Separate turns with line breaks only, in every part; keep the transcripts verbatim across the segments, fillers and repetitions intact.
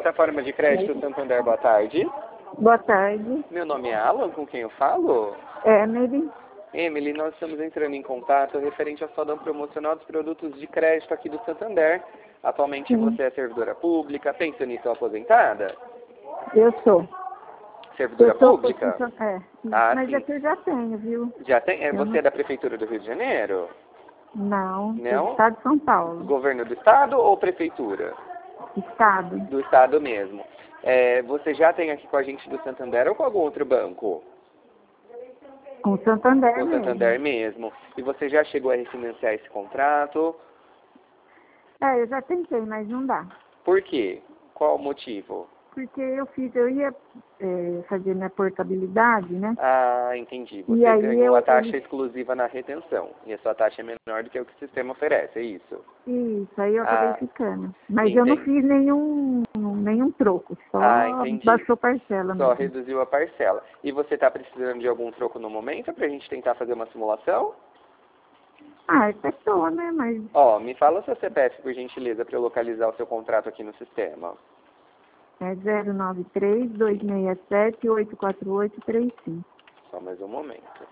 Plataforma de Crédito Santander, boa tarde.
Boa tarde.
Meu nome é Alan, com quem eu falo?
Emily.
Emily, nós estamos entrando em contato referente ao saldo promocional dos produtos de crédito aqui do Santander. Atualmente
Sim.
você é servidora pública, pensionista ou aposentada?
Eu sou.
Servidora
Eu sou
pública?
funcio- É,
Ah,
mas
sim.
aqui eu já tenho, viu?
Já tem? É,
Eu
você
não...
é da Prefeitura do Rio de Janeiro?
Não, do
Não?
estado de São Paulo.
Governo do Estado ou Prefeitura?
Estado.
Do Estado mesmo. É, você já tem aqui com a gente do Santander ou com algum outro banco?
Com o Santander
Com o
mesmo.
Santander mesmo. E você já chegou a refinanciar esse contrato?
É, eu já tentei, mas não dá.
Por quê? Qual o motivo?
Porque eu fiz, eu ia é, fazer minha portabilidade, né?
Ah, entendi.
E
Você
aí
ganhou
eu...
a taxa
Ele...
exclusiva na retenção. E a sua taxa é menor do que o que o sistema oferece, é isso?
Isso, aí eu acabei
Ah,
ficando. Mas eu não
entendi.
fiz nenhum, nenhum troco, só
Ah, entendi.
baixou parcela
Só
mesmo.
reduziu a parcela. E você está precisando de algum troco no momento para a gente tentar fazer uma simulação?
Ah, até tô, né? Mas
Ó, me fala o seu C P F, por gentileza, para eu localizar o seu contrato aqui no sistema.
é zero nove três, dois seis sete, oito quatro oito três cinco.
Só mais um momento.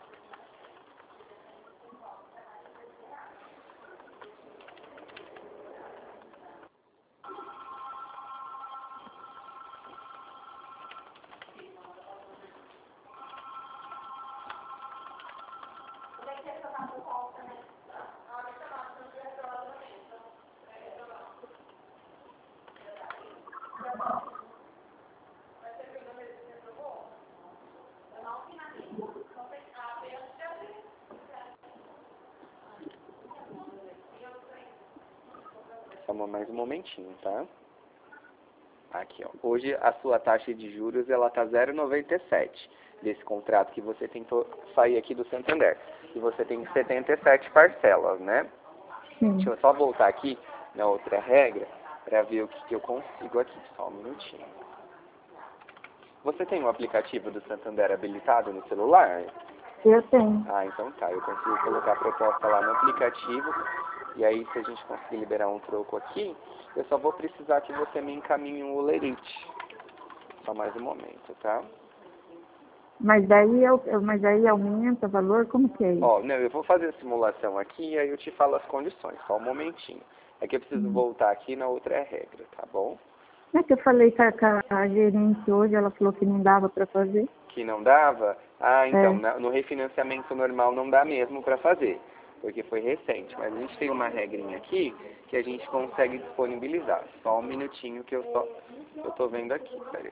Só mais um momentinho, tá? Aqui, ó. Hoje a sua taxa de juros ela tá zero vírgula noventa e sete desse contrato que você tentou sair aqui do Santander. E você tem setenta e sete parcelas, né?
Sim.
Deixa eu só voltar aqui na outra regra para ver o que, que eu consigo aqui. Só um minutinho. Você tem um aplicativo do Santander habilitado no celular?
Eu tenho.
Ah, então tá. Eu consigo colocar a proposta lá no aplicativo. E aí, se a gente conseguir liberar um troco aqui, eu só vou precisar que você me encaminhe um olerite. Só mais um momento, tá?
Mas daí, eu, eu- mas daí aumenta o valor? Como que é isso?
Ó, não, eu vou fazer a simulação aqui e aí eu te falo as condições. Só um momentinho. É que eu preciso
Hum.
voltar aqui na outra regra, tá bom?
É que eu falei com a, com a gerente hoje, ela falou que não dava para fazer.
Que não dava? Ah, então,
É.
na- no refinanciamento normal não dá mesmo para fazer, porque foi recente. Mas a gente tem uma regrinha aqui que a gente consegue disponibilizar. Só um minutinho que eu só eu tô vendo aqui, peraí.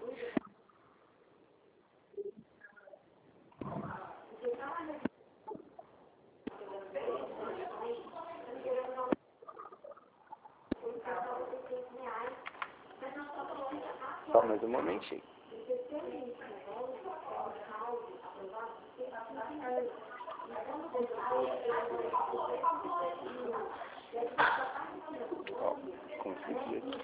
Só mais um momentinho. Ó, consegui aqui.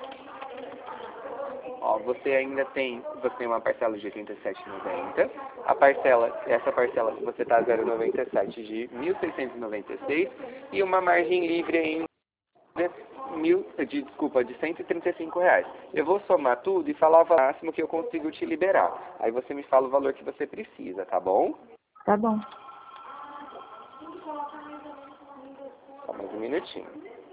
Ó, você ainda tem, você tem uma parcela de oitenta e sete reais e noventa centavos. A parcela, essa parcela que você está zero vírgula noventa e sete de mil seiscentos e noventa e seis e uma margem livre ainda mil, de, desculpa, de cento e trinta e cinco reais. Eu vou somar tudo e falar o valor máximo que eu consigo te liberar. Aí você me fala o valor que você precisa, tá bom?
Tá bom.
Só mais um minutinho.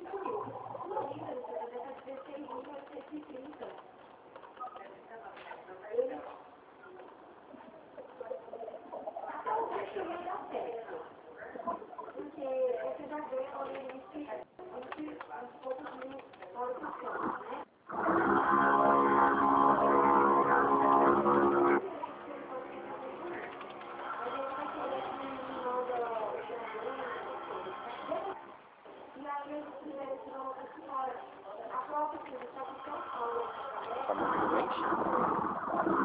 Só mais um momentinho.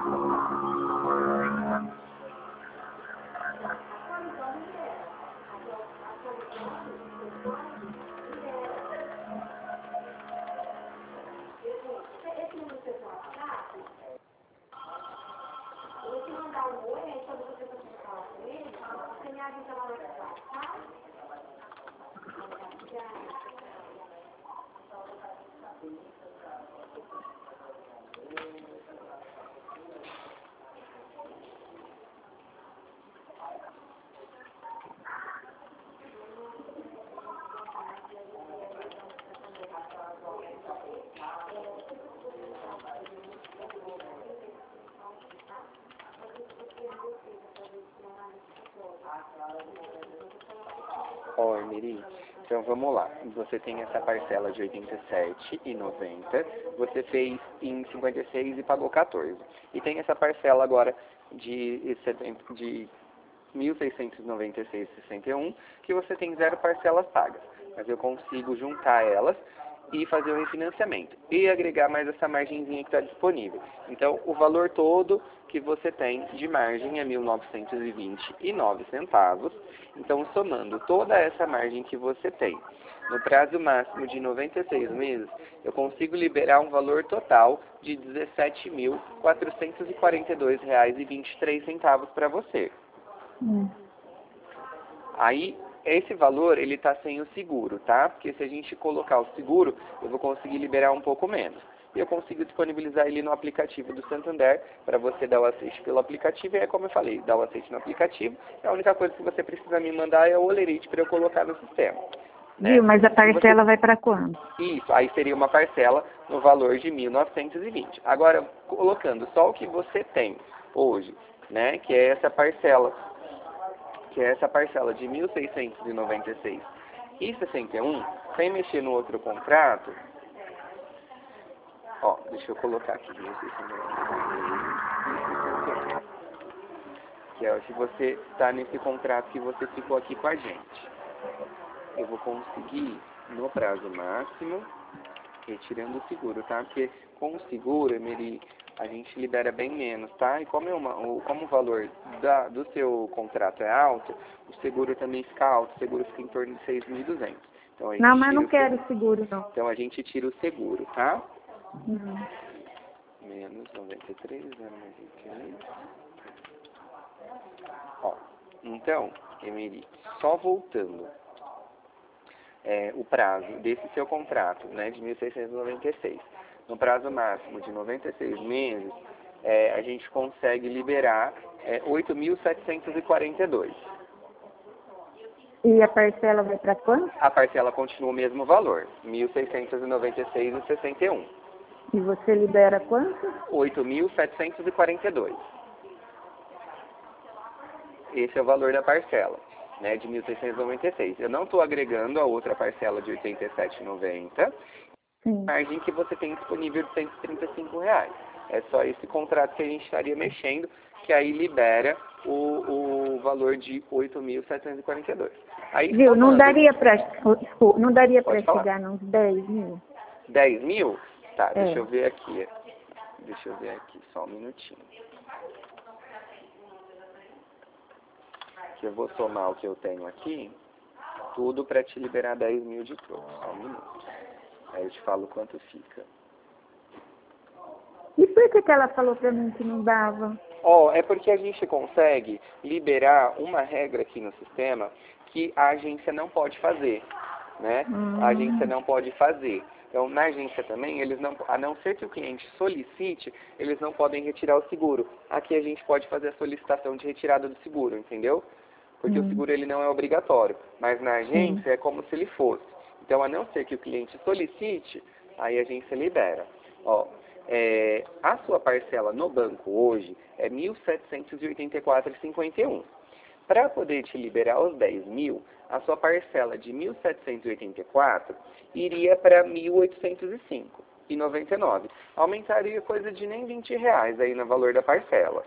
Oi, Miri. Então vamos lá. Você tem essa parcela de oitenta e sete reais e noventa centavos. Você fez em cinquenta e seis e pagou quatorze. E tem essa parcela agora de, de mil seiscentos e noventa e seis reais e sessenta e um centavos, que você tem zero parcelas pagas. Mas eu consigo juntar elas e fazer o refinanciamento. E agregar mais essa margenzinha que está disponível. Então, o valor todo que você tem de margem é mil novecentos e vinte e nove centavos. Então, somando toda essa margem que você tem, no prazo máximo de noventa e seis meses, eu consigo liberar um valor total de dezessete mil quatrocentos e quarenta e dois reais e vinte e três centavos para você.
Hum.
Aí, esse valor, ele está sem o seguro, tá? Porque se a gente colocar o seguro, eu vou conseguir liberar um pouco menos. E eu consigo disponibilizar ele no aplicativo do Santander, para você dar o aceite pelo aplicativo. E é como eu falei, dar o aceite no aplicativo. A única coisa que você precisa me mandar é o olerite para eu colocar no sistema. Né?
Viu, mas a parcela
você...
vai para quando?
Isso, aí seria uma parcela no valor de mil novecentos e vinte. Agora, colocando só o que você tem hoje, né? Que é essa parcela... que é essa parcela de mil seiscentos e noventa e seis reais e sessenta e um centavos, sem mexer no outro contrato, ó, deixa eu colocar aqui, mil seiscentos e noventa e seis reais e sessenta e um centavos, que é se você está nesse contrato que você ficou aqui com a gente. Eu vou conseguir, no prazo máximo, retirando o seguro, tá? Porque com o seguro, Emery, a gente libera bem menos, tá? E como, é uma, o, como o valor da, do seu contrato é alto, o seguro também fica alto, o seguro fica em torno de seis mil e duzentos. Então, a gente
Não, mas
tira
não
o
quero
seguro.
seguro, não.
Então, a gente tira o seguro, tá?
Uhum.
Menos noventa e três, zero mais vinte e oito. Ó, então, Emery, só voltando. É, o prazo desse seu contrato, né, de mil seiscentos e noventa e seis. No prazo máximo de noventa e seis meses, é, a gente consegue liberar é, oito mil setecentos e quarenta e dois.
E a parcela vai para quanto?
A parcela continua o mesmo valor, mil seiscentos e noventa e seis reais e sessenta e um centavos.
E você libera quanto?
oito mil setecentos e quarenta e dois. Esse é o valor da parcela, né, de mil seiscentos e noventa e seis. Eu não estou agregando a outra parcela de oitenta e sete reais e noventa centavos,
Sim.
margem que você tem disponível de cento e trinta e cinco reais. É só esse contrato que a gente estaria mexendo, que aí libera o, o valor de oito mil setecentos e quarenta e dois. Aí,
Viu, não
somando,
daria para não daria para
Pode falar.
chegar nos dez mil?
dez mil? Tá,
É.
deixa eu ver aqui. Deixa eu ver aqui, só um minutinho. Que eu vou somar o que eu tenho aqui, tudo para te liberar dez mil de troco. Só um minuto. Aí eu te falo quanto fica.
E por que que ela falou para mim que não dava?
Ó, oh, é porque a gente consegue liberar uma regra aqui no sistema que a agência não pode fazer, né?
Hum.
A agência não pode fazer. Então, na agência também, eles não, a não ser que o cliente solicite, eles não podem retirar o seguro. Aqui a gente pode fazer a solicitação de retirada do seguro, entendeu? Porque hum. o seguro ele não é obrigatório, mas na agência hum. é como se ele fosse. Então, a não ser que o cliente solicite, aí a agência libera. Ó, é, a sua parcela no banco hoje é mil setecentos e oitenta e quatro reais e cinquenta e um centavos. Para poder te liberar os dez mil, a sua parcela de mil setecentos e oitenta e quatro iria para mil oitocentos e cinco reais e noventa e nove centavos. Aumentaria coisa de nem vinte reais aí no valor da parcela.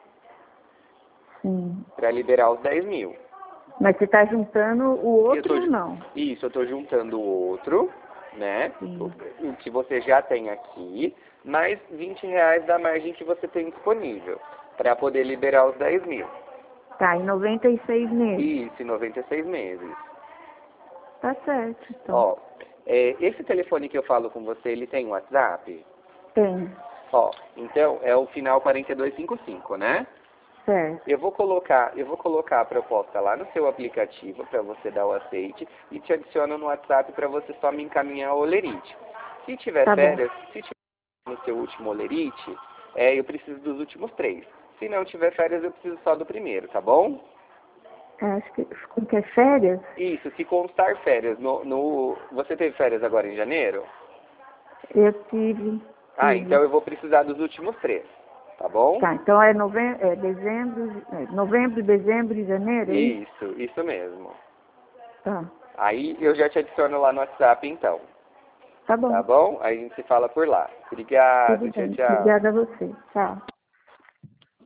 Sim.
Para liberar os dez mil.
Mas você está juntando o outro
tô,
ou não?
Isso, eu estou juntando o outro, né?
Sim.
O, o que você já tem aqui, mais vinte reais da margem que você tem disponível, para poder liberar os dez mil.
Tá, em noventa e seis meses.
Isso, em noventa e seis meses.
Tá certo, então.
Ó, é, esse telefone que eu falo com você, ele tem WhatsApp?
Tem.
Ó, então é o final quatro dois cinco cinco, né?
Certo.
Eu vou colocar, eu vou colocar a proposta lá no seu aplicativo para você dar o aceite e te adiciono no WhatsApp para você só me encaminhar o olerite. Se tiver
Tá
férias, bom. se tiver no seu último olerite, é, eu preciso dos últimos três. Se não tiver férias, eu preciso só do primeiro, tá bom?
Acho que, que é férias?
Isso, se constar férias. No, no, você teve férias agora em janeiro?
Eu tive.
Ah,
tive.
então eu vou precisar dos últimos três, tá bom?
Tá, então é, novembro, é dezembro, é novembro, dezembro e janeiro, é isso?
Isso, isso mesmo.
Tá.
Aí eu já te adiciono lá no WhatsApp, então.
Tá bom.
Tá bom? Aí a gente se fala por lá. Obrigado,
Tudo
tchau,
bem.
tchau.
Obrigada a você. Tchau.